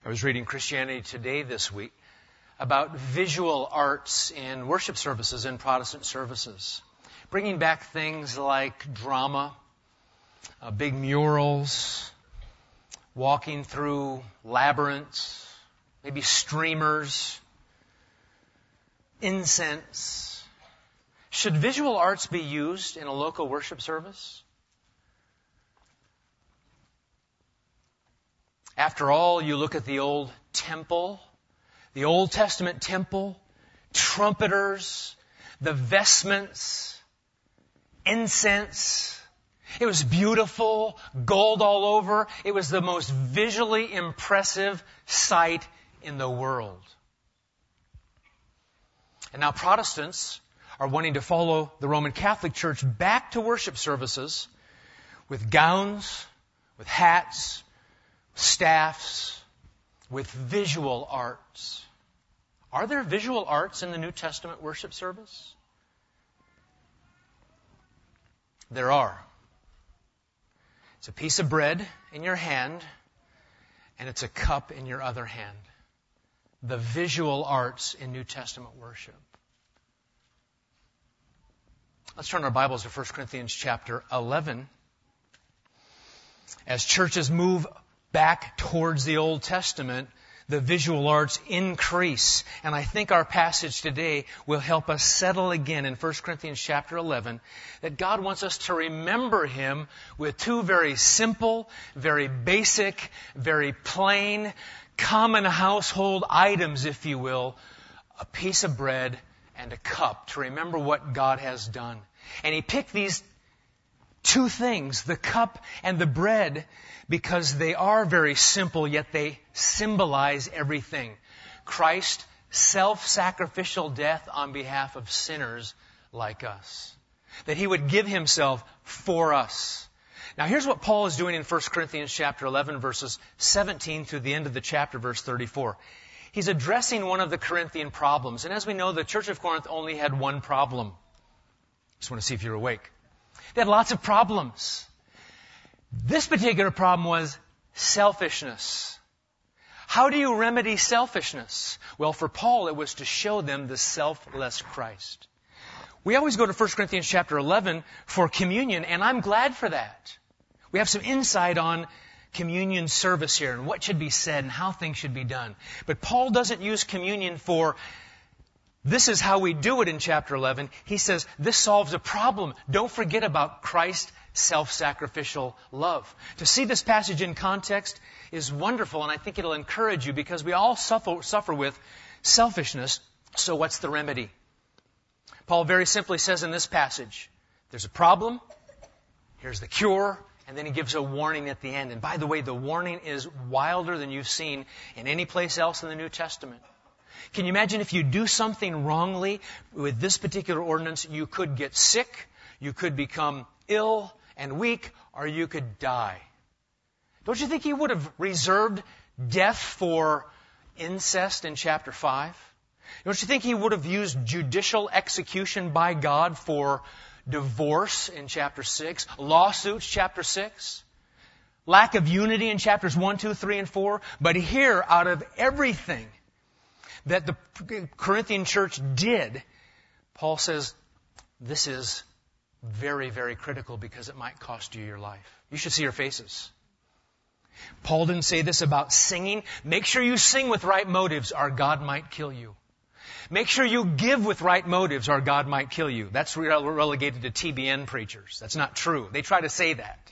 I was reading Christianity Today this week about visual arts in worship services and Protestant services, bringing back things like drama, big murals, walking through labyrinths, maybe streamers, incense. Should visual arts be used in a local worship service? After all, you look at the old temple, the Old Testament temple, trumpeters, the vestments, incense. It was beautiful, gold all over. It was the most visually impressive sight in the world. And now Protestants are wanting to follow the Roman Catholic Church back to worship services with gowns, with hats, staffs, with visual arts. Are there visual arts in the New Testament worship service? There are. It's a piece of bread in your hand, and it's a cup in your other hand. The visual arts in New Testament worship. Let's turn our Bibles to 1 Corinthians chapter 11. As churches move back towards the Old Testament, the visual arts increase. And I think our passage today will help us settle again in 1 Corinthians chapter 11 that God wants us to remember Him with two very simple, very basic, very plain, common household items, if you will, a piece of bread and a cup, to remember what God has done. And He picked these two things, the cup and the bread, because they are very simple, yet they symbolize everything. Christ's self-sacrificial death on behalf of sinners like us. That He would give Himself for us. Now here's what Paul is doing in 1 Corinthians chapter 11, verses 17 through the end of the chapter, verse 34. He's addressing one of the Corinthian problems. And as we know, the Church of Corinth only had one problem. Just want to see if you're awake. They had lots of problems. This particular problem was selfishness. How do you remedy selfishness? Well, for Paul, it was to show them the selfless Christ. We always go to 1 Corinthians chapter 11 for communion, and I'm glad for that. We have some insight on communion service here and what should be said and how things should be done. But Paul doesn't use communion for this is how we do it in chapter 11. He says, this solves a problem. Don't forget about Christ's self-sacrificial love. To see this passage in context is wonderful, and I think it'll encourage you because we all suffer with selfishness. So what's the remedy? Paul very simply says in this passage, there's a problem, here's the cure, and then he gives a warning at the end. And by the way, the warning is wilder than you've seen in any place else in the New Testament. Can you imagine if you do something wrongly with this particular ordinance, you could get sick, you could become ill and weak, or you could die. Don't you think he would have reserved death for incest in chapter 5? Don't you think he would have used judicial execution by God for divorce in chapter 6, lawsuits chapter 6, lack of unity in chapters 1, 2, 3, and 4? But here, out of everything that the Corinthian church did, Paul says, this is very, very critical because it might cost you your life. You should see your faces. Paul didn't say this about singing. Make sure you sing with right motives or God might kill you. Make sure you give with right motives or God might kill you. That's relegated to TBN preachers. That's not true. They try to say that.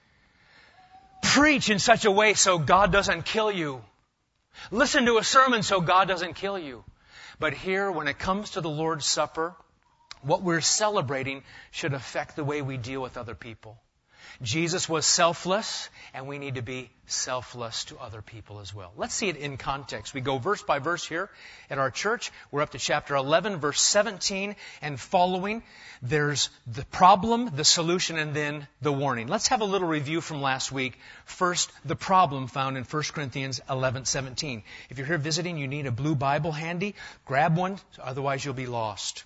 Preach in such a way so God doesn't kill you. Listen to a sermon so God doesn't kill you. But here, when it comes to the Lord's Supper, what we're celebrating should affect the way we deal with other people. Jesus was selfless, and we need to be selfless to other people as well. Let's see it in context. We go verse by verse here at our church. We're up to chapter 11, verse 17 and following. There's the problem, the solution, and then the warning. Let's have a little review from last week. First, the problem found in 1 Corinthians 11:17. If you're here visiting, you need a blue Bible handy. Grab one, otherwise you'll be lost.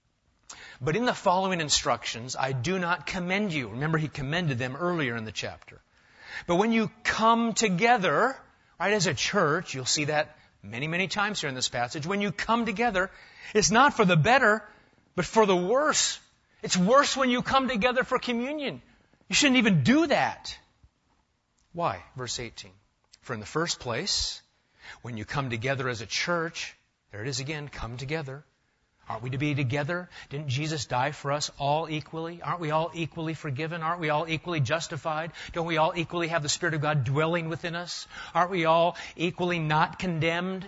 But in the following instructions, I do not commend you. Remember, he commended them earlier in the chapter. But when you come together, Right? As a church, you'll see that many, many times here in this passage. When you come together, it's not for the better, but for the worse. It's worse when you come together for communion. You shouldn't even do that. Why? Verse 18. For in the first place, when you come together as a church, there it is again, come together. Aren't we to be together? Didn't Jesus die for us all equally? Aren't we all equally forgiven? Aren't we all equally justified? Don't we all equally have the Spirit of God dwelling within us? Aren't we all equally not condemned?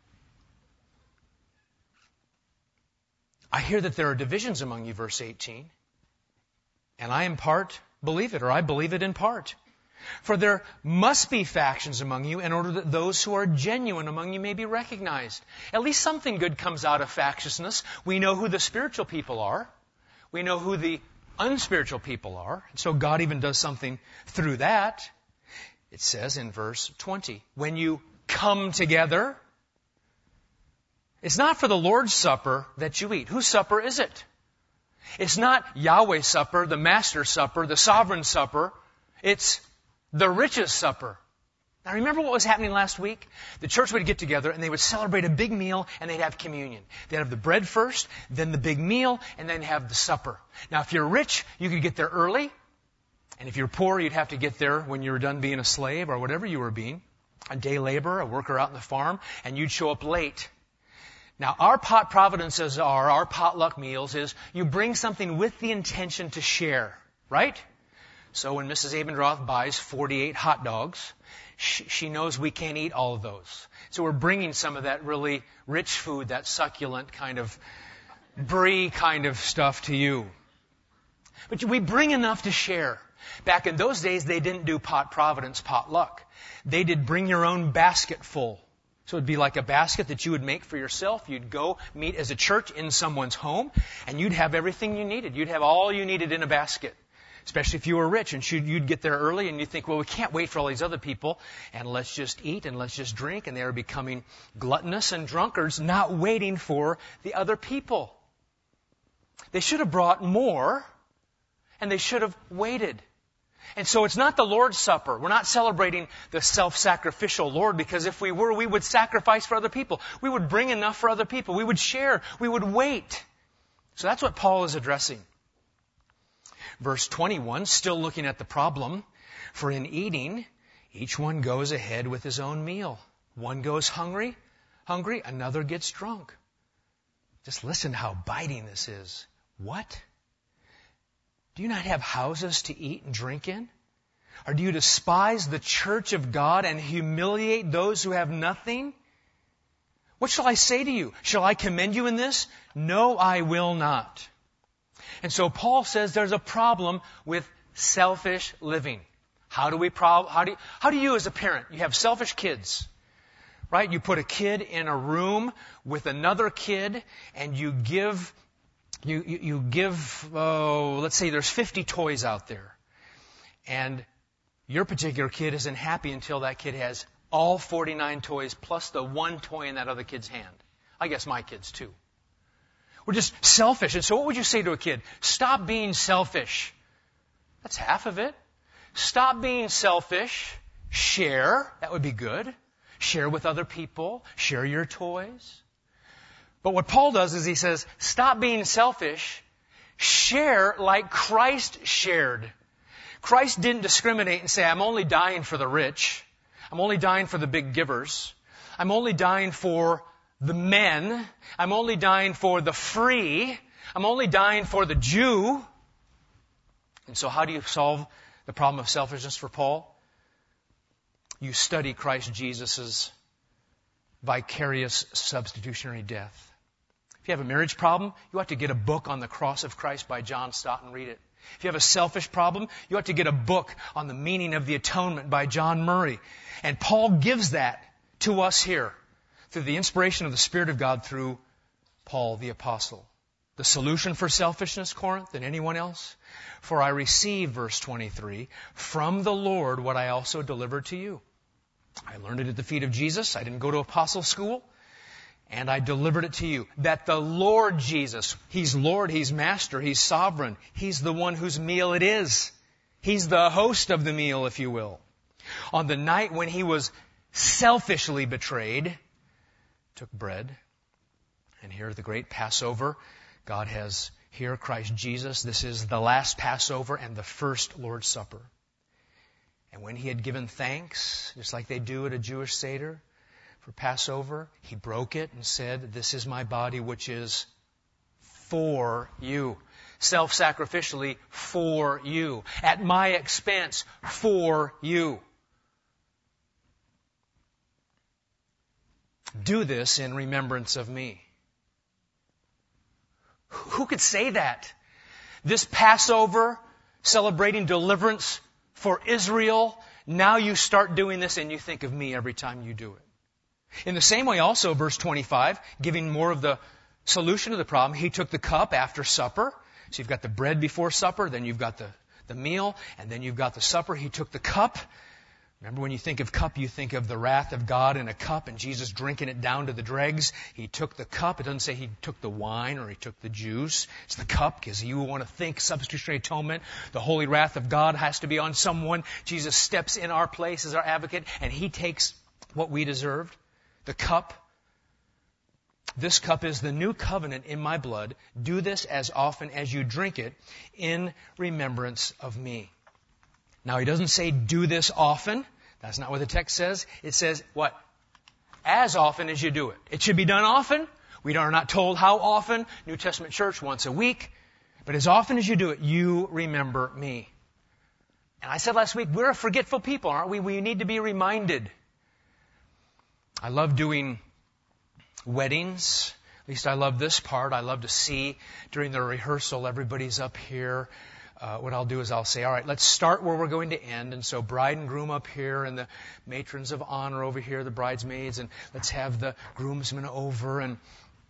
I hear that there are divisions among you, verse 18. And I in part believe it, or I believe it in part. For there must be factions among you in order that those who are genuine among you may be recognized. At least something good comes out of factiousness. We know who the spiritual people are. We know who the unspiritual people are. And so God even does something through that. It says in verse 20, when you come together, it's not for the Lord's Supper that you eat. Whose supper is it? It's not Yahweh's supper, the Master's supper, the Sovereign supper. It's the richest supper. Now remember what was happening last week? The church would get together and they would celebrate a big meal and they'd have communion. They'd have the bread first, then the big meal, and then have the supper. Now if you're rich, you could get there early. And if you're poor, you'd have to get there when you were done being a slave or whatever you were being. A day laborer, a worker out in the farm, and you'd show up late. Now our pot providences are, our potluck meals is, you bring something with the intention to share, right? So when Mrs. Abendroth buys 48 hot dogs, she knows we can't eat all of those. So we're bringing some of that really rich food, that succulent kind of brie kind of stuff to you. But we bring enough to share. Back in those days, they didn't do pot providence, potluck. They did bring your own basket full. So it'd be like a basket that you would make for yourself. You'd go meet as a church in someone's home, and you'd have everything you needed. You'd have all you needed in a basket. Especially if you were rich and you'd get there early and you think, well, we can't wait for all these other people and let's just eat and let's just drink. And they are becoming gluttonous and drunkards, not waiting for the other people. They should have brought more and they should have waited. And so it's not the Lord's Supper. We're not celebrating the self-sacrificial Lord, because if we were, we would sacrifice for other people. We would bring enough for other people. We would share. We would wait. So that's what Paul is addressing. Verse 21, still looking at the problem. For in eating, each one goes ahead with his own meal. One goes hungry, another gets drunk. Just listen to how biting this is. What? Do you not have houses to eat and drink in? Or do you despise the church of God and humiliate those who have nothing? What shall I say to you? Shall I commend you in this? No, I will not. And so Paul says there's a problem with selfish living. How do you as a parent, you have selfish kids, right? You put a kid in a room with another kid and you give, let's say there's 50 toys out there. And your particular kid isn't happy until that kid has all 49 toys plus the one toy in that other kid's hand. I guess my kids too. We're just selfish. And so what would you say to a kid? Stop being selfish. That's half of it. Stop being selfish. Share. That would be good. Share with other people. Share your toys. But what Paul does is he says, stop being selfish. Share like Christ shared. Christ didn't discriminate and say, I'm only dying for the rich. I'm only dying for the big givers. I'm only dying for the men. I'm only dying for the free. I'm only dying for the Jew. And so how do you solve the problem of selfishness for Paul? You study Christ Jesus' vicarious substitutionary death. If you have a marriage problem, you ought to get a book on the cross of Christ by John Stott and read it. If you have a selfish problem, you ought to get a book on the meaning of the atonement by John Murray. And Paul gives that to us here through the inspiration of the Spirit of God through Paul the Apostle. The solution for selfishness, Corinth, and anyone else? For I received, verse 23, from the Lord what I also delivered to you. I learned it at the feet of Jesus. I didn't go to apostle school. And I delivered it to you. That the Lord Jesus, He's Lord, He's Master, He's Sovereign. He's the one whose meal it is. He's the host of the meal, if you will. On the night when He was selfishly betrayed, took bread. And here the great Passover. God has here Christ Jesus. This is the last Passover and the first Lord's Supper. And when he had given thanks, just like they do at a Jewish Seder for Passover, he broke it and said, "This is my body which is for you." Self-sacrificially for you. At my expense for you. Do this in remembrance of me. Who could say that? This Passover, celebrating deliverance for Israel, now you start doing this and you think of me every time you do it. In the same way also, verse 25, giving more of the solution to the problem, he took the cup after supper. So you've got the bread before supper, then you've got the meal, and then you've got the supper. He took the cup. Remember, when you think of cup, you think of the wrath of God in a cup and Jesus drinking it down to the dregs. He took the cup. It doesn't say he took the wine or he took the juice. It's the cup, because you want to think substitutionary atonement. The holy wrath of God has to be on someone. Jesus steps in our place as our advocate, and he takes what we deserved. The cup. This cup is the new covenant in my blood. Do this as often as you drink it in remembrance of me. Now, he doesn't say do this often. That's not what the text says. It says what? As often as you do it. It should be done often. We are not told how often. New Testament church, once a week. But as often as you do it, you remember me. And I said last week, we're a forgetful people, aren't we? We need to be reminded. I love doing weddings. At least I love this part. I love to see during the rehearsal, everybody's up here. What I'll do is I'll say, all right, let's start where we're going to end. And so bride and groom up here and the matrons of honor over here, the bridesmaids, and let's have the groomsmen over. And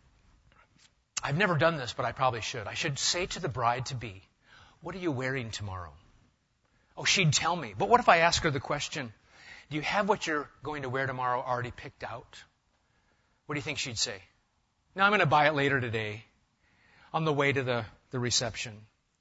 I've never done this, but I probably should. I should say to the bride-to-be, what are you wearing tomorrow? Oh, she'd tell me. But what if I ask her the question, do you have what you're going to wear tomorrow already picked out? What do you think she'd say? No, I'm going to buy it later today on the way to the reception.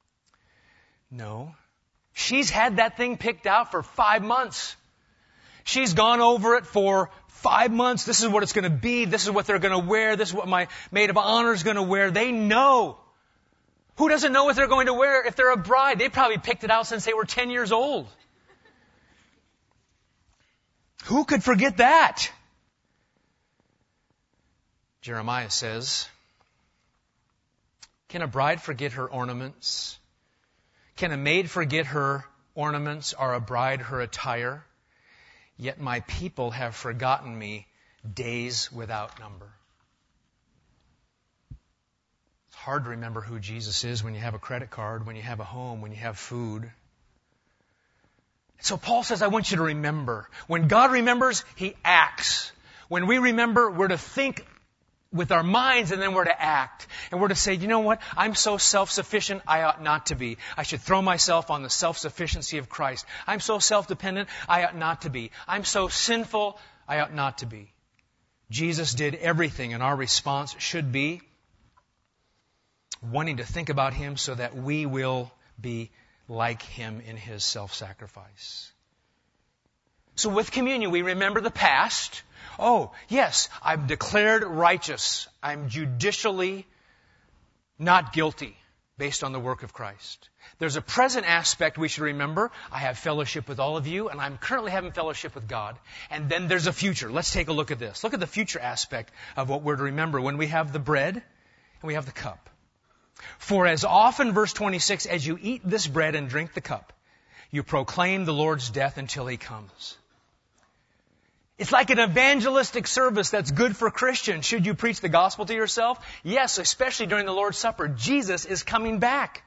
No. She's had that thing picked out for 5 months. She's gone over it for 5 months. This is what it's going to be. This is what they're going to wear. This is what my maid of honor is going to wear. They know. Who doesn't know what they're going to wear if they're a bride? They probably picked it out since they were 10 years old. Who could forget that? Jeremiah says, can a bride forget her ornaments? Can a maid forget her ornaments, or a bride her attire? Yet my people have forgotten me days without number. It's hard to remember who Jesus is when you have a credit card, when you have a home, when you have food. So Paul says, I want you to remember. When God remembers, He acts. When we remember, we're to think with our minds, and then we're to act. And we're to say, you know what? I'm so self-sufficient, I ought not to be. I should throw myself on the self-sufficiency of Christ. I'm so self-dependent, I ought not to be. I'm so sinful, I ought not to be. Jesus did everything, and our response should be wanting to think about Him so that we will be like Him in His self-sacrifice. So with communion, we remember the past. Oh, yes, I'm declared righteous. I'm judicially not guilty based on the work of Christ. There's a present aspect we should remember. I have fellowship with all of you, and I'm currently having fellowship with God. And then there's a future. Let's take a look at this. Look at the future aspect of what we're to remember when we have the bread and we have the cup. For as often, verse 26, as you eat this bread and drink the cup, you proclaim the Lord's death until He comes. It's like an evangelistic service that's good for Christians. Should you preach the gospel to yourself? Yes, especially during the Lord's Supper. Jesus is coming back.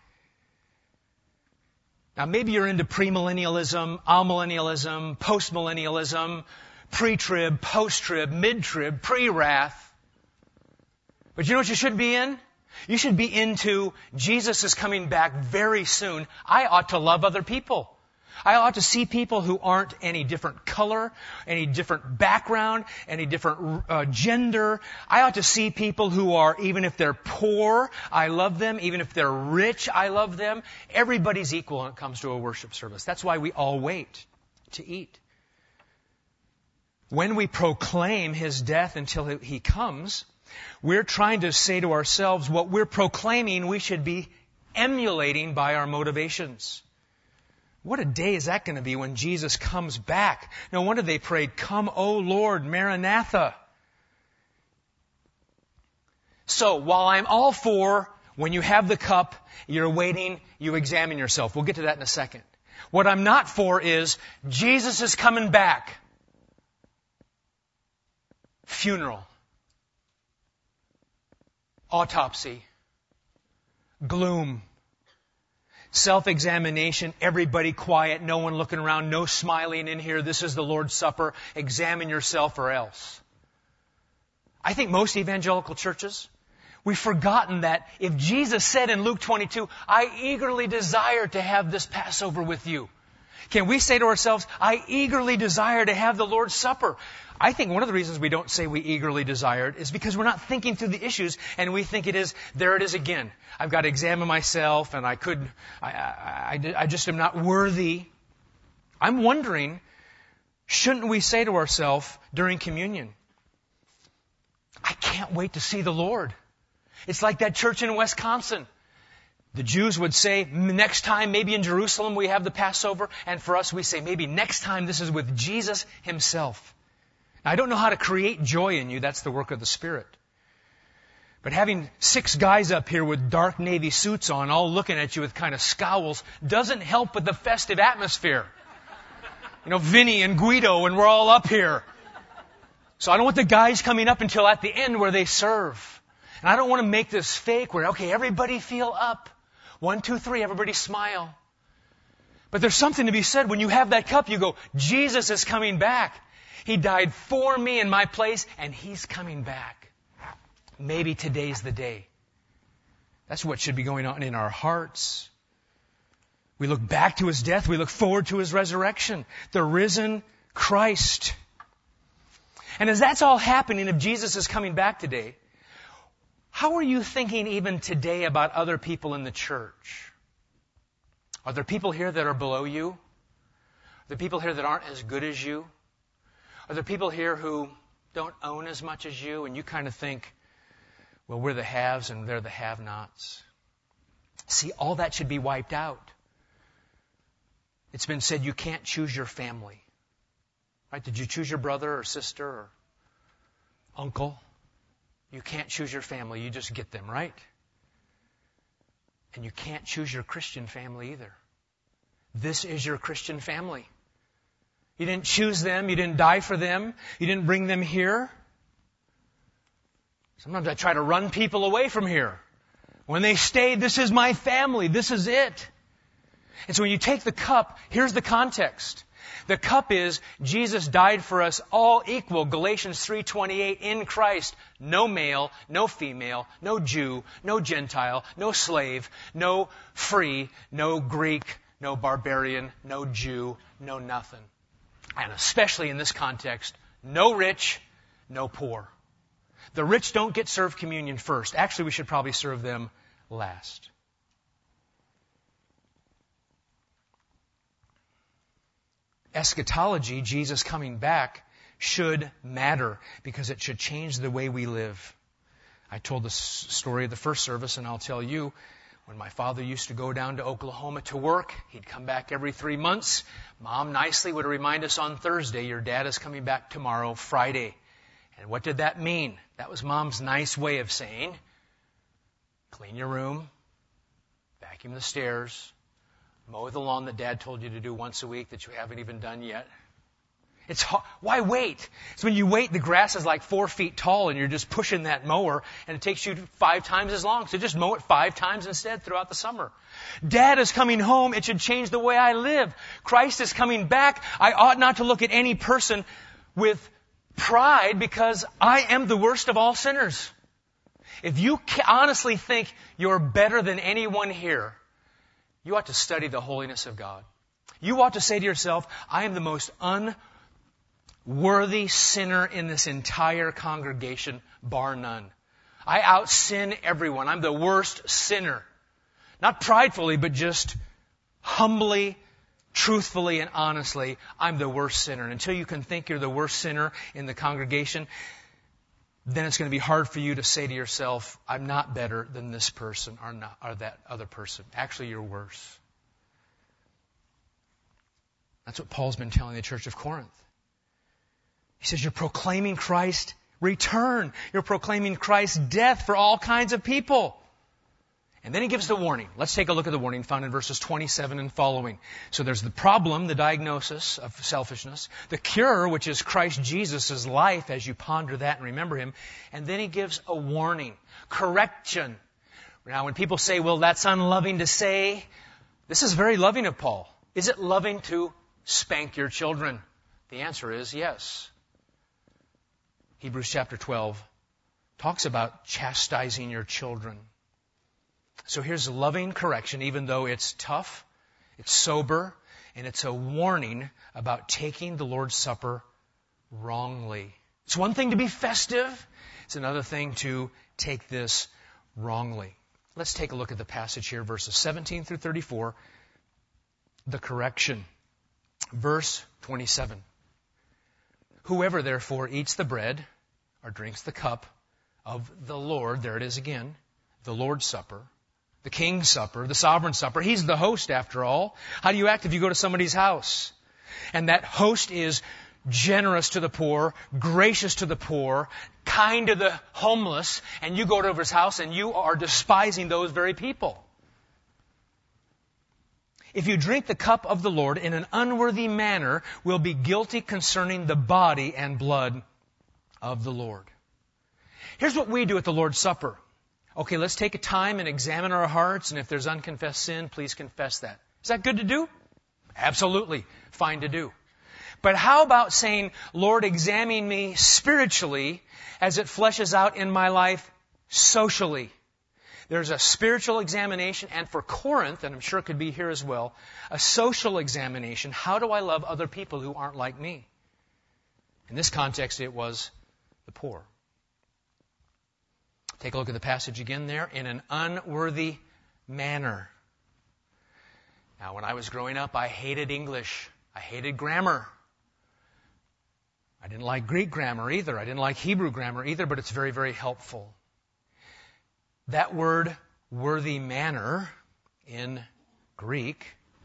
Now, maybe you're into premillennialism, amillennialism, postmillennialism, pre-trib, post-trib, mid-trib, pre-wrath. But you know what you should be in? You should be into Jesus is coming back very soon. I ought to love other people. I ought to see people who aren't any different color, any different background, any different gender. I ought to see people who are, even if they're poor, I love them. Even if they're rich, I love them. Everybody's equal when it comes to a worship service. That's why we all wait to eat. when we proclaim His death until He comes, we're trying to say to ourselves what we're proclaiming we should be emulating by our motivations. What a day is that going to be when Jesus comes back? No wonder they prayed, "Come, O Lord, Maranatha." So, while I'm all for when you have the cup, you're waiting, you examine yourself. We'll get to that in a second. What I'm not for is, Jesus is coming back. Funeral. Autopsy. Gloom. Self-examination, everybody quiet, no one looking around, no smiling in here. This is the Lord's Supper. Examine yourself or else. I think most evangelical churches, we've forgotten that if Jesus said in Luke 22, "I eagerly desire to have this Passover with you," can we say to ourselves, "I eagerly desire to have the Lord's Supper"? I think one of the reasons we don't say we eagerly desire it is because we're not thinking through the issues, and we think there it is again. I've got to examine myself, and I just am not worthy. I'm wondering, shouldn't we say to ourselves during communion, "I can't wait to see the Lord"? It's like that church in Wisconsin. The Jews would say, next time, maybe in Jerusalem we have the Passover, and for us we say, maybe next time this is with Jesus Himself. Now, I don't know how to create joy in you. That's the work of the Spirit. But having 6 guys up here with dark navy suits on, all looking at you with kind of scowls, doesn't help with the festive atmosphere. Vinny and Guido, and we're all up here. So I don't want the guys coming up until at the end where they serve. And I don't want to make this fake where, okay, everybody feel up. 1, 2, 3, everybody smile. But there's something to be said. When you have that cup, you go, Jesus is coming back. He died for me in my place, and He's coming back. Maybe today's the day. That's what should be going on in our hearts. We look back to His death. We look forward to His resurrection. The risen Christ. And as that's all happening, if Jesus is coming back today, how are you thinking even today about other people in the church? Are there people here that are below you? Are there people here that aren't as good as you? Are there people here who don't own as much as you, and you kind of think, well, we're the haves and they're the have-nots? See, all that should be wiped out. It's been said you can't choose your family. Right? Did you choose your brother or sister or uncle? You can't choose your family. You just get them, right? And you can't choose your Christian family either. This is your Christian family. You didn't choose them. You didn't die for them. You didn't bring them here. Sometimes I try to run people away from here. When they stay, this is my family. This is it. And so when you take the cup, here's the context. The cup is Jesus died for us all equal. Galatians 3:28, in Christ, no male, no female, no Jew, no Gentile, no slave, no free, no Greek, no barbarian, no Jew, no nothing. And especially in this context, no rich, no poor. The rich don't get served communion first. Actually, we should probably serve them last. Eschatology, Jesus coming back, should matter because it should change the way we live. I told the story of the first service, and I'll tell you, when my father used to go down to Oklahoma to work, he'd come back every 3 months. Mom nicely would remind us on Thursday, your dad is coming back tomorrow, Friday. And what did that mean? That was Mom's nice way of saying, clean your room, vacuum the stairs, mow the lawn that Dad told you to do once a week that you haven't even done yet. It's hard. Why wait? So when you wait, the grass is like 4 feet tall and you're just pushing that mower and it takes you 5 times as long. So just mow it 5 times instead throughout the summer. Dad is coming home. It should change the way I live. Christ is coming back. I ought not to look at any person with pride because I am the worst of all sinners. If you honestly think you're better than anyone here, you ought to study the holiness of God. You ought to say to yourself, I am the most unworthy sinner in this entire congregation, bar none. I out-sin everyone. I'm the worst sinner. Not pridefully, but just humbly truthfully and honestly, I'm the worst sinner. And until you can think you're the worst sinner in the congregation, then it's going to be hard for you to say to yourself, I'm not better than this person or that other person. Actually, you're worse. That's what Paul's been telling the church of Corinth. He says, you're proclaiming Christ's return. You're proclaiming Christ's death for all kinds of people. And then he gives the warning. Let's take a look at the warning found in verses 27 and following. So there's the problem, the diagnosis of selfishness. The cure, which is Christ Jesus' life as you ponder that and remember Him. And then he gives a warning. Correction. Now when people say, well, that's unloving to say, this is very loving of Paul. Is it loving to spank your children? The answer is yes. Hebrews chapter 12 talks about chastising your children. So here's loving correction, even though it's tough, it's sober, and it's a warning about taking the Lord's Supper wrongly. It's one thing to be festive. It's another thing to take this wrongly. Let's take a look at the passage here, verses 17 through 34. The correction. Verse 27. Whoever therefore eats the bread or drinks the cup of the Lord, there it is again, the Lord's Supper, the King's Supper, the Sovereign Supper. He's the host after all. How do you act if you go to somebody's house? And that host is generous to the poor, gracious to the poor, kind to the homeless, and you go to his house and you are despising those very people. If you drink the cup of the Lord in an unworthy manner, will be guilty concerning the body and blood of the Lord. Here's what we do at the Lord's Supper. Okay, let's take a time and examine our hearts, and if there's unconfessed sin, please confess that. Is that good to do? Absolutely. Fine to do. But how about saying, Lord, examine me spiritually as it fleshes out in my life socially? There's a spiritual examination, and for Corinth, and I'm sure it could be here as well, a social examination. How do I love other people who aren't like me? In this context, it was the poor. Take a look at the passage again there. In an unworthy manner. Now, when I was growing up, I hated English. I hated grammar. I didn't like Greek grammar either. I didn't like Hebrew grammar either, but it's very, very helpful. That word, worthy manner, in Greek,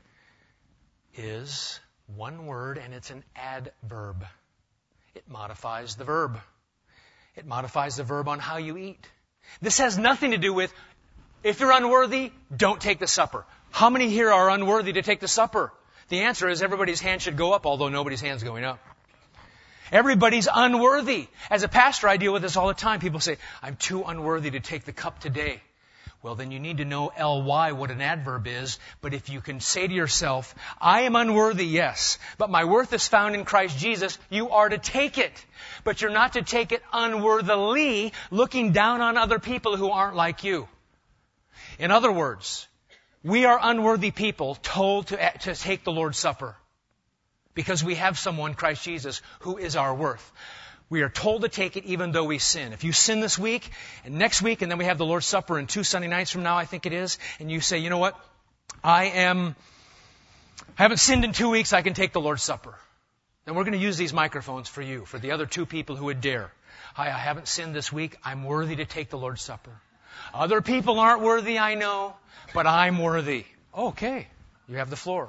is one word, and it's an adverb. It modifies the verb. It modifies the verb on how you eat. This has nothing to do with, if you're unworthy, don't take the supper. How many here are unworthy to take the supper? The answer is everybody's hand should go up, although nobody's hand's going up. Everybody's unworthy. As a pastor, I deal with this all the time. People say, I'm too unworthy to take the cup today. Well, then you need to know ly, what an adverb is. But if you can say to yourself, I am unworthy, yes, but my worth is found in Christ Jesus, you are to take it. But you're not to take it unworthily, looking down on other people who aren't like you. In other words, we are unworthy people told to take the Lord's Supper because we have someone, Christ Jesus, who is our worth. We are told to take it even though we sin. If you sin this week and next week, and then we have the Lord's Supper and 2 Sunday nights from now, I think it is, and you say, you know what? I haven't sinned in 2 weeks, I can take the Lord's Supper. Then we're going to use these microphones for you, for the other 2 people who would dare. I haven't sinned this week, I'm worthy to take the Lord's Supper. Other people aren't worthy, I know, but I'm worthy. Okay, you have the floor.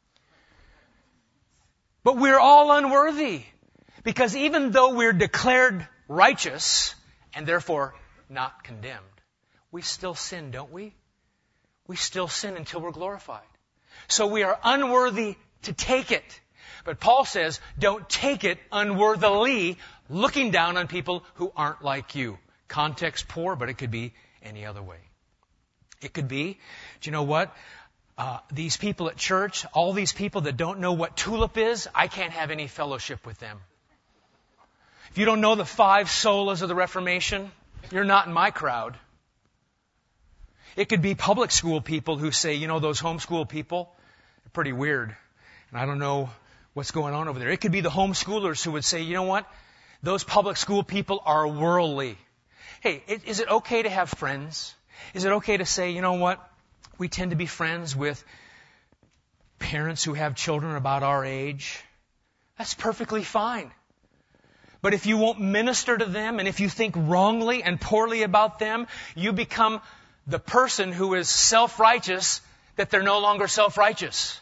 But we're all unworthy. Because even though we're declared righteous, and therefore not condemned, we still sin, don't we? We still sin until we're glorified. So we are unworthy to take it. But Paul says, don't take it unworthily, looking down on people who aren't like you. Context poor, but it could be any other way. It could be, do you know what? These people at church, all these people that don't know what tulip is, I can't have any fellowship with them. If you don't know the 5 solas of the Reformation, you're not in my crowd. It could be public school people who say, you know, those homeschool people, they're pretty weird. And I don't know what's going on over there. It could be the homeschoolers who would say, you know what? Those public school people are worldly. Hey, is it okay to have friends? Is it okay to say, you know what? We tend to be friends with parents who have children about our age. That's perfectly fine. But if you won't minister to them, and if you think wrongly and poorly about them, you become the person who is self-righteous, that they're no longer self-righteous.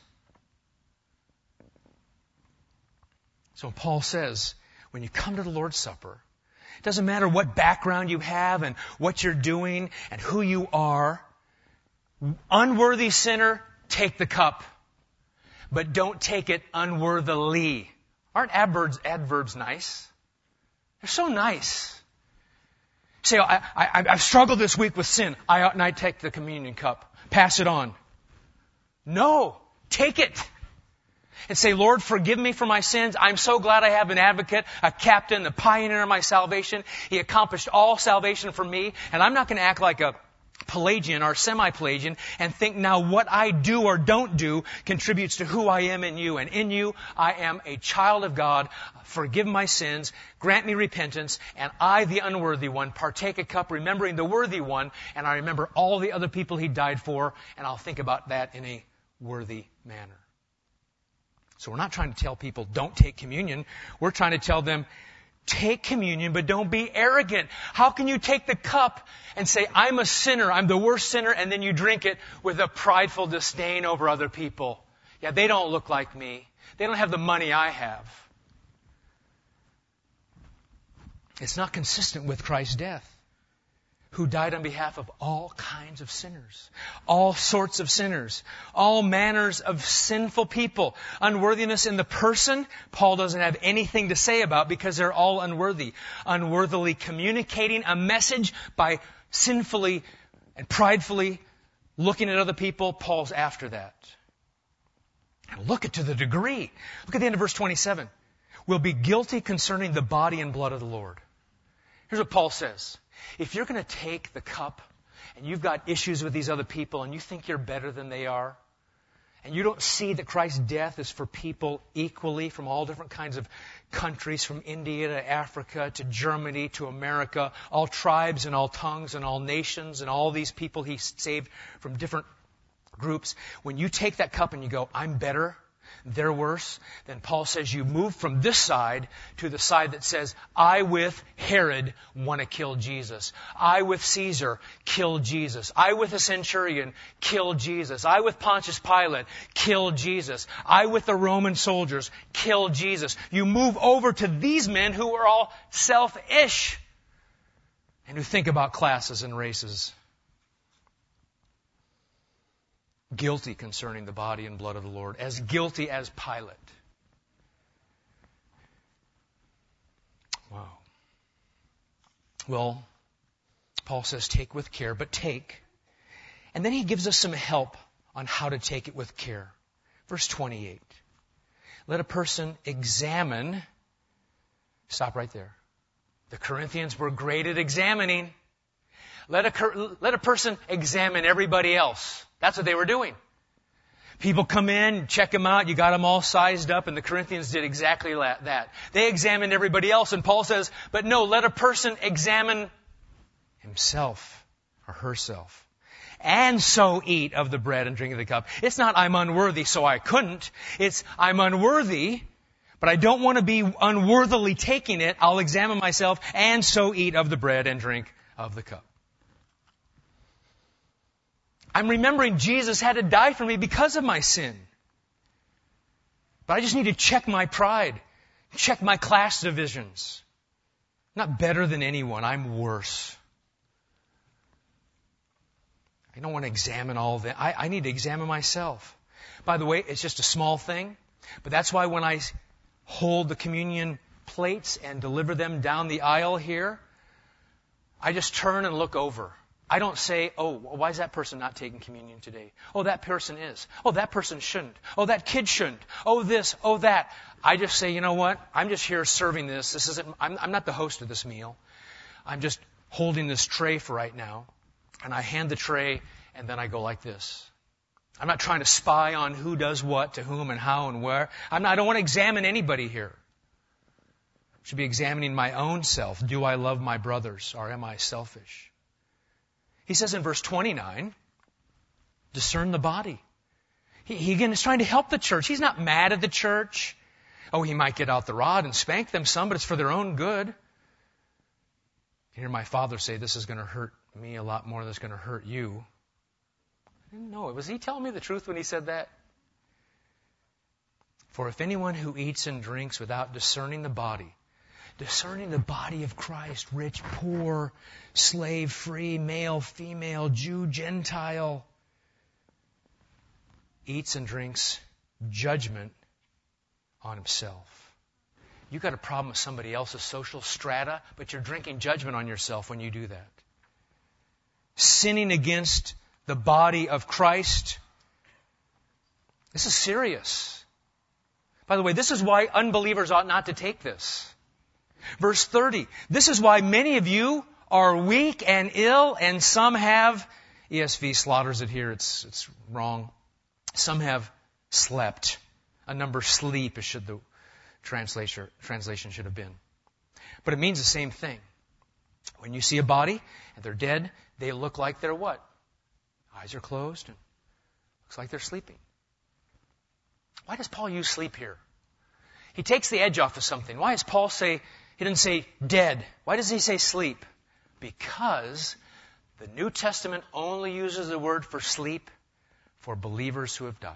So Paul says, when you come to the Lord's Supper, it doesn't matter what background you have and what you're doing and who you are. Unworthy sinner, take the cup. But don't take it unworthily. Aren't adverbs nice? They're so nice. Say, I've struggled this week with sin. I ought not take the communion cup. Pass it on. No, take it. And say, Lord, forgive me for my sins. I'm so glad I have an advocate, a captain, the pioneer of my salvation. He accomplished all salvation for me. And I'm not going to act like a Pelagian or semi-Pelagian and think now what I do or don't do contributes to who I am in you. And in you, I am a child of God. Forgive my sins. Grant me repentance. And I, the unworthy one, partake a cup remembering the worthy one. And I remember all the other people he died for. And I'll think about that in a worthy manner. So we're not trying to tell people don't take communion. We're trying to tell them take communion, but don't be arrogant. How can you take the cup and say, I'm a sinner, I'm the worst sinner, and then you drink it with a prideful disdain over other people? Yeah, they don't look like me. They don't have the money I have. It's not consistent with Christ's death, who died on behalf of all kinds of sinners, all sorts of sinners, all manners of sinful people. Unworthiness in the person, Paul doesn't have anything to say about because they're all unworthy. Unworthily communicating a message by sinfully and pridefully looking at other people, Paul's after that. And look at to the degree. Look at the end of verse 27. Will be guilty concerning the body and blood of the Lord. Here's what Paul says. If you're going to take the cup and you've got issues with these other people and you think you're better than they are, and you don't see that Christ's death is for people equally from all different kinds of countries, from India to Africa to Germany to America, all tribes and all tongues and all nations and all these people he saved from different groups. When you take that cup and you go, I'm better, they're worse, then Paul says you move from this side to the side that says, I with Herod want to kill Jesus. I with Caesar kill Jesus. I with a centurion kill Jesus. I with Pontius Pilate kill Jesus. I with the Roman soldiers kill Jesus. You move over to these men who are all selfish and who think about classes and races. Guilty concerning the body and blood of the Lord, as guilty as Pilate. Wow. Well, Paul says take with care, but take. And then he gives us some help on how to take it with care. Verse 28. Let a person examine. Stop right there. The Corinthians were great at examining. Let a person examine everybody else. That's what they were doing. People come in, check them out, you got them all sized up, and the Corinthians did exactly that. They examined everybody else, and Paul says, but no, let a person examine himself or herself. And so eat of the bread and drink of the cup. It's not I'm unworthy, so I couldn't. It's I'm unworthy, but I don't want to be unworthily taking it. I'll examine myself and so eat of the bread and drink of the cup. I'm remembering Jesus had to die for me because of my sin. But I just need to check my pride, check my class divisions. I'm not better than anyone. I'm worse. I don't want to examine all of that. I need to examine myself. By the way, it's just a small thing, but that's why when I hold the communion plates and deliver them down the aisle here, I just turn and look over. I don't say, oh, why is that person not taking communion today? Oh, that person is. Oh, that person shouldn't. Oh, that kid shouldn't. Oh, this, oh, that. I just say, you know what? I'm just here serving this. This isn't. I'm not the host of this meal. I'm just holding this tray for right now. And I hand the tray, and then I go like this. I'm not trying to spy on who does what, to whom, and how, and where. I don't want to examine anybody here. I should be examining my own self. Do I love my brothers, or am I selfish? He says in verse 29, discern the body. He again is trying to help the church. He's not mad at the church. Oh, he might get out the rod and spank them some, but it's for their own good. You hear my father say, this is going to hurt me a lot more than it's going to hurt you. I didn't know it. Was he telling me the truth when he said that? For if anyone who eats and drinks without discerning the body of Christ, rich, poor, slave, free, male, female, Jew, Gentile, eats and drinks judgment on himself. You got a problem with somebody else's social strata, but you're drinking judgment on yourself when you do that. Sinning against the body of Christ. This is serious. By the way, this is why unbelievers ought not to take this. Verse 30, this is why many of you are weak and ill, and some have, ESV slaughters it here, it's wrong. Some have slept. A number sleep should the translation should have been. But it means the same thing. When you see a body and they're dead, they look like they're what? Eyes are closed and looks like they're sleeping. Why does Paul use sleep here? He takes the edge off of something. Why does Paul say, he didn't say dead. Why does he say sleep? Because the New Testament only uses the word for sleep for believers who have died.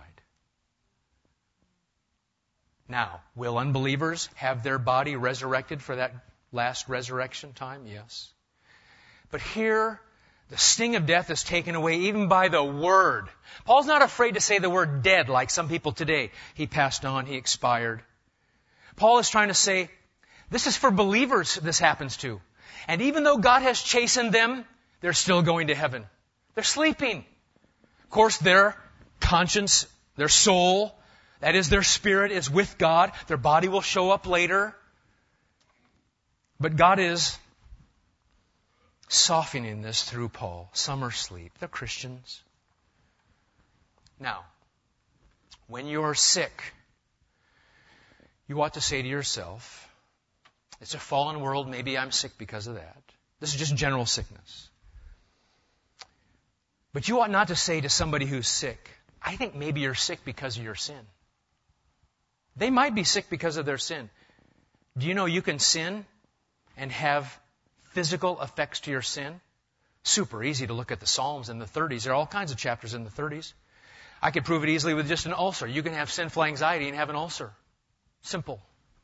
Now, will unbelievers have their body resurrected for that last resurrection time? Yes. But here, the sting of death is taken away even by the word. Paul's not afraid to say the word dead like some people today. He passed on, he expired. Paul is trying to say, this is for believers this happens to. And even though God has chastened them, they're still going to heaven. They're sleeping. Of course, their conscience, their soul, that is, their spirit is with God. Their body will show up later. But God is softening this through Paul. Some are asleep. They're Christians. Now, when you're sick, you ought to say to yourself, it's a fallen world, maybe I'm sick because of that. This is just general sickness. But you ought not to say to somebody who's sick, I think maybe you're sick because of your sin. They might be sick because of their sin. Do you know you can sin and have physical effects to your sin? Super easy to look at the Psalms in the 30s. There are all kinds of chapters in the 30s. I could prove it easily with just an ulcer. You can have sinful anxiety and have an ulcer. Simple.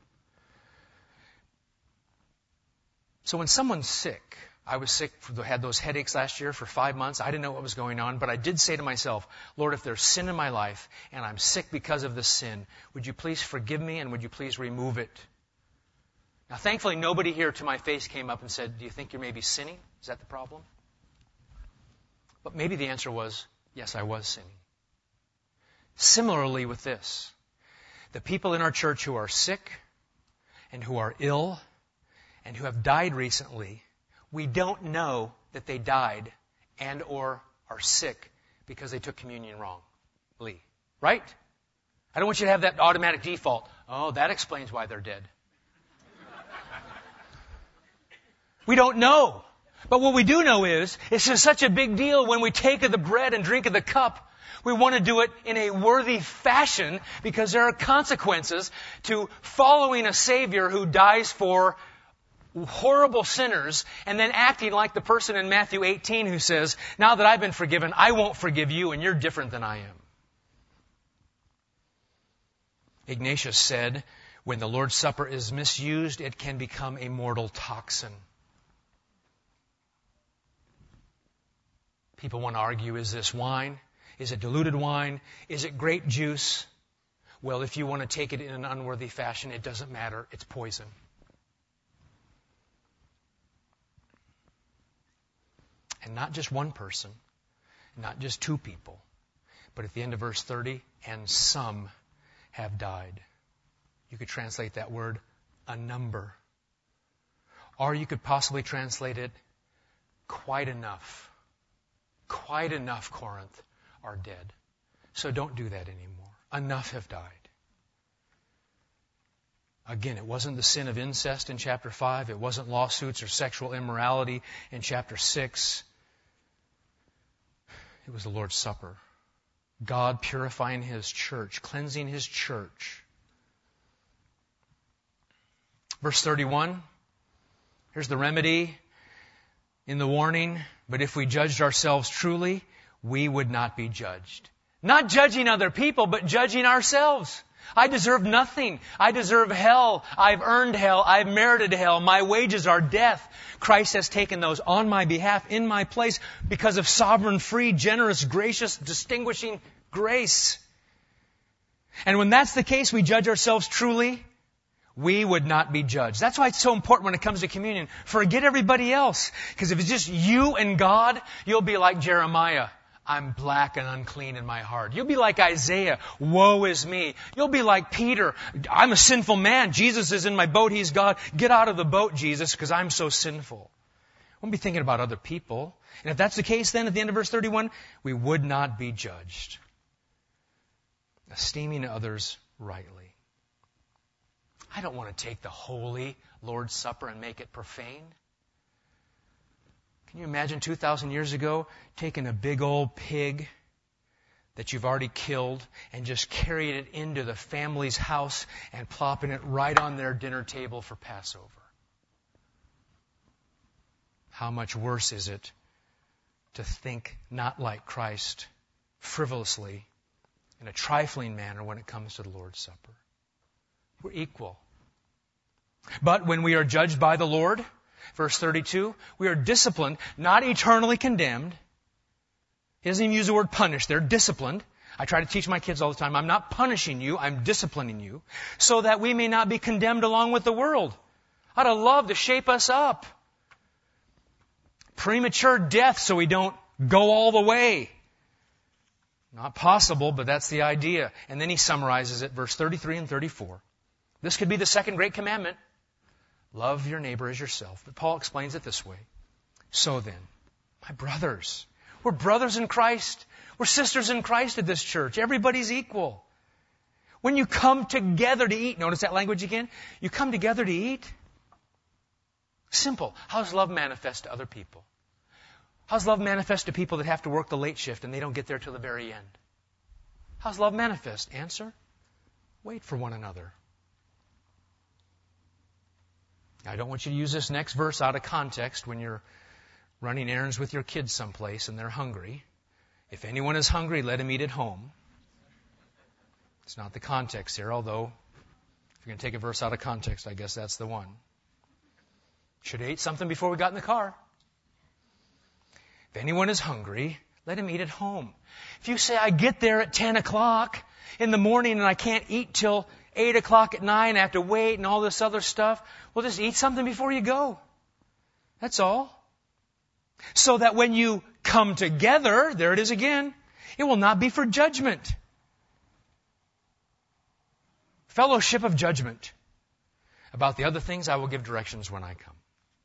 So when someone's sick, I was sick, had those headaches last year for 5 months. I didn't know what was going on, but I did say to myself, Lord, if there's sin in my life and I'm sick because of this sin, would you please forgive me and would you please remove it? Now, thankfully, nobody here to my face came up and said, do you think you're maybe sinning? Is that the problem? But maybe the answer was, yes, I was sinning. Similarly with this, the people in our church who are sick and who are ill and who have died recently, we don't know that they died and or are sick because they took communion wrongly. Right? I don't want you to have that automatic default. Oh, that explains why they're dead. We don't know. But what we do know is, it's just such a big deal when we take of the bread and drink of the cup. We want to do it in a worthy fashion because there are consequences to following a Savior who dies for horrible sinners and then acting like the person in Matthew 18 who says, now that I've been forgiven, I won't forgive you and you're different than I am. Ignatius said, when the Lord's Supper is misused, it can become a mortal toxin. People want to argue, is this wine? Is it diluted wine? Is it grape juice? Well, if you want to take it in an unworthy fashion, it doesn't matter. It's poison. And not just one person, not just two people, but at the end of verse 30, and some have died. You could translate that word, a number. Or you could possibly translate it, quite enough. Quite enough, Corinth, are dead. So don't do that anymore. Enough have died. Again, it wasn't the sin of incest in chapter 5. It wasn't lawsuits or sexual immorality in chapter 6. It was the Lord's Supper. God purifying His church, cleansing His church. Verse 31, here's the remedy in the warning. But if we judged ourselves truly, we would not be judged. Not judging other people, but judging ourselves. I deserve nothing. I deserve hell. I've earned hell. I've merited hell. My wages are death. Christ has taken those on my behalf, in my place, because of sovereign, free, generous, gracious, distinguishing grace. And when that's the case, we judge ourselves truly, we would not be judged. That's why it's so important when it comes to communion. Forget everybody else. Because if it's just you and God, you'll be like Jeremiah. I'm black and unclean in my heart. You'll be like Isaiah. Woe is me. You'll be like Peter. I'm a sinful man. Jesus is in my boat. He's God. Get out of the boat, Jesus, because I'm so sinful. I won't be thinking about other people. And if that's the case, then at the end of verse 31, we would not be judged. Esteeming others rightly. I don't want to take the holy Lord's Supper and make it profane. Can you imagine 2,000 years ago taking a big old pig that you've already killed and just carrying it into the family's house and plopping it right on their dinner table for Passover? How much worse is it to think not like Christ, frivolously, in a trifling manner when it comes to the Lord's Supper? We're equal. But when we are judged by the Lord, verse 32, we are disciplined, not eternally condemned. He doesn't even use the word punish. They're disciplined. I try to teach my kids all the time, I'm not punishing you, I'm disciplining you, so that we may not be condemned along with the world. I'd love to shape us up. Premature death so we don't go all the way. Not possible, but that's the idea. And then he summarizes it, verse 33 and 34. This could be the second great commandment. Love your neighbor as yourself. But Paul explains it this way. So then, my brothers, we're brothers in Christ. We're sisters in Christ at this church. Everybody's equal. When you come together to eat, notice that language again? You come together to eat. Simple. How does love manifest to other people? How does love manifest to people that have to work the late shift and they don't get there till the very end? How does love manifest? Answer, wait for one another. I don't want you to use this next verse out of context when you're running errands with your kids someplace and they're hungry. If anyone is hungry, let him eat at home. It's not the context here, although if you're going to take a verse out of context, I guess that's the one. Should have ate something before we got in the car. If anyone is hungry, let him eat at home. If you say, I get there at 10 o'clock in the morning and I can't eat till 8 o'clock at night, I have to wait and all this other stuff, well, just eat something before you go. That's all. So that when you come together, there it is again, it will not be for judgment. Fellowship of judgment. About the other things, I will give directions when I come.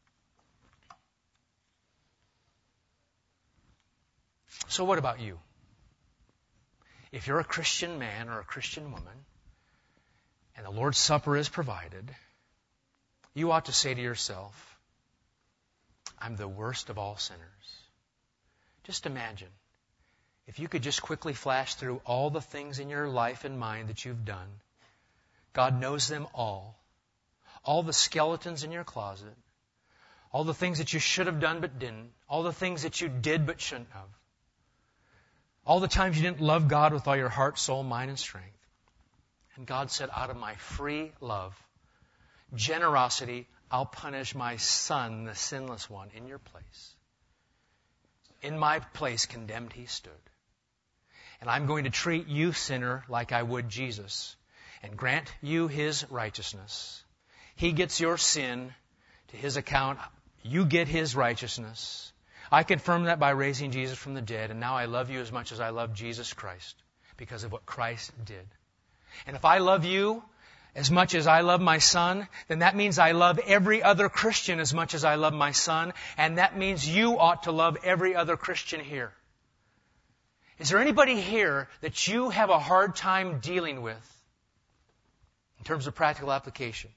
So what about you? If you're a Christian man or a Christian woman, and the Lord's Supper is provided, you ought to say to yourself, I'm the worst of all sinners. Just imagine, if you could just quickly flash through all the things in your life and mind that you've done. God knows them all. All the skeletons in your closet. All the things that you should have done but didn't. All the things that you did but shouldn't have. All the times you didn't love God with all your heart, soul, mind, and strength. And God said, out of my free love, generosity, I'll punish my son, the sinless one, in your place. In my place, condemned he stood. And I'm going to treat you, sinner, like I would Jesus, and grant you his righteousness. He gets your sin to his account. You get his righteousness. I confirm that by raising Jesus from the dead, and now I love you as much as I love Jesus Christ because of what Christ did. And if I love you as much as I love my son, then that means I love every other Christian as much as I love my son, and that means you ought to love every other Christian here. Is there anybody here that you have a hard time dealing with in terms of practical application?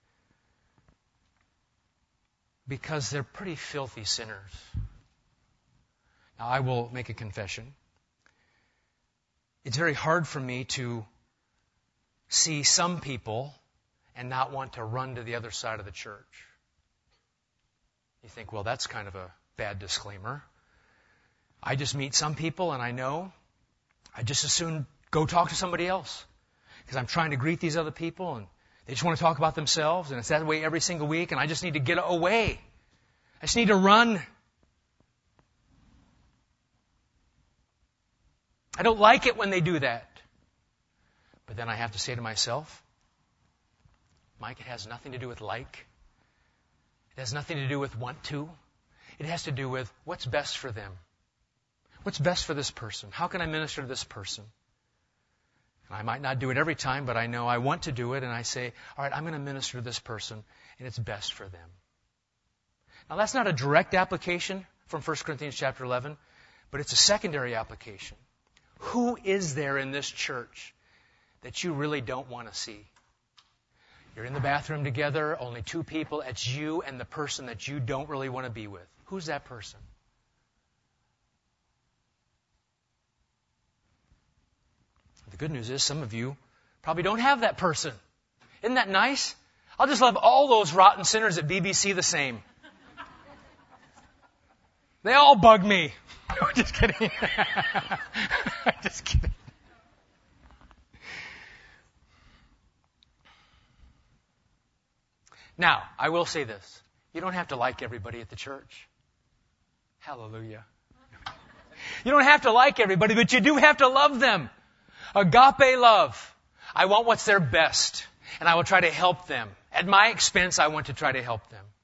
Because they're pretty filthy sinners. Now, I will make a confession. it's very hard for me to see some people and not want to run to the other side of the church. You think, well, that's kind of a bad disclaimer. I just meet some people and I know I just as soon go talk to somebody else because I'm trying to greet these other people and they just want to talk about themselves, and it's that way every single week, and I just need to get away. I just need to run. I don't like it when they do that. But then I have to say to myself, Mike, it has nothing to do with like. It has nothing to do with want to. It has to do with what's best for them. What's best for this person? How can I minister to this person? And I might not do it every time, but I know I want to do it, and I say, all right, I'm going to minister to this person, and it's best for them. Now, that's not a direct application from 1 Corinthians chapter 11, but it's a secondary application. Who is there in this church that you really don't want to see? You're in the bathroom together, only two people, it's you and the person that you don't really want to be with. Who's that person? The good news is some of you probably don't have that person. Isn't that nice? I'll just love all those rotten sinners at BBC the same. They all bug me. I'm just kidding. I'm just kidding. Now, I will say this. You don't have to like everybody at the church. Hallelujah. You don't have to like everybody, but you do have to love them. Agape love. I want what's their best, and I will try to help them. At my expense, I want to try to help them.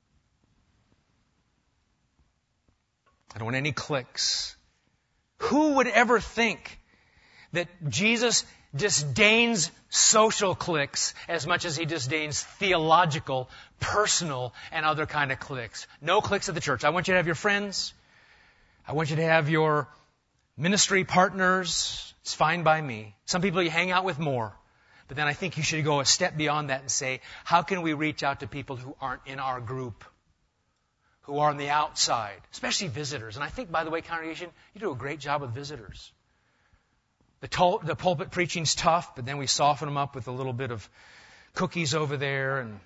I don't want any cliques. Who would ever think that Jesus disdains social cliques as much as he disdains theological, personal, and other kind of cliques? No cliques at the church. I want you to have your friends. I want you to have your ministry partners. It's fine by me. Some people you hang out with more. But then I think you should go a step beyond that and say, how can we reach out to people who aren't in our group? Who are on the outside, especially visitors. And I think, by the way, congregation, you do a great job with visitors. The pulpit preaching's tough, but then we soften them up with a little bit of cookies over there. And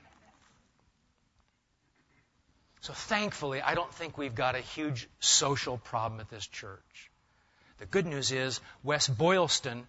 so thankfully, I don't think we've got a huge social problem at this church. The good news is, West Boylston,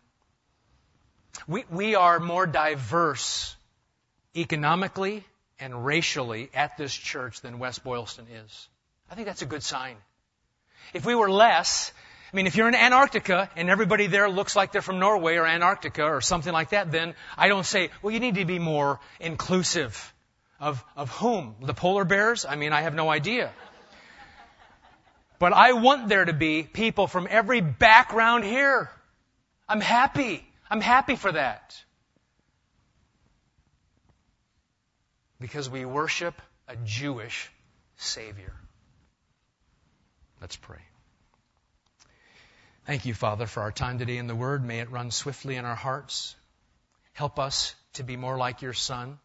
we are more diverse economically and racially at this church than West Boylston is. I think that's a good sign. If we were less, if you're in Antarctica and everybody there looks like they're from Norway or Antarctica or something like that, then I don't say, well, you need to be more inclusive. Of whom? The polar bears? I have no idea. But I want there to be people from every background here. I'm happy. I'm happy for that. Because we worship a Jewish Savior. Let's pray. Thank you, Father, for our time today in the Word. May it run swiftly in our hearts. Help us to be more like your Son.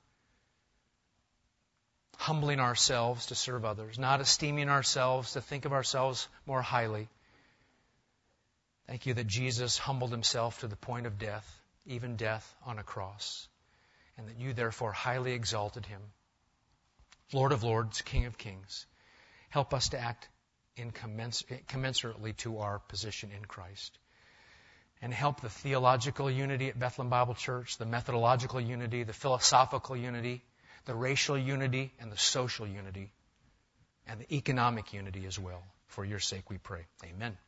Humbling ourselves to serve others, not esteeming ourselves to think of ourselves more highly. Thank you that Jesus humbled himself to the point of death, even death on a cross, and that you therefore highly exalted him. Lord of Lords, King of Kings, help us to act commensurately to our position in Christ. And help the theological unity at Bethlehem Bible Church, the methodological unity, the philosophical unity, the racial unity and the social unity, and the economic unity as well. For your sake we pray. Amen.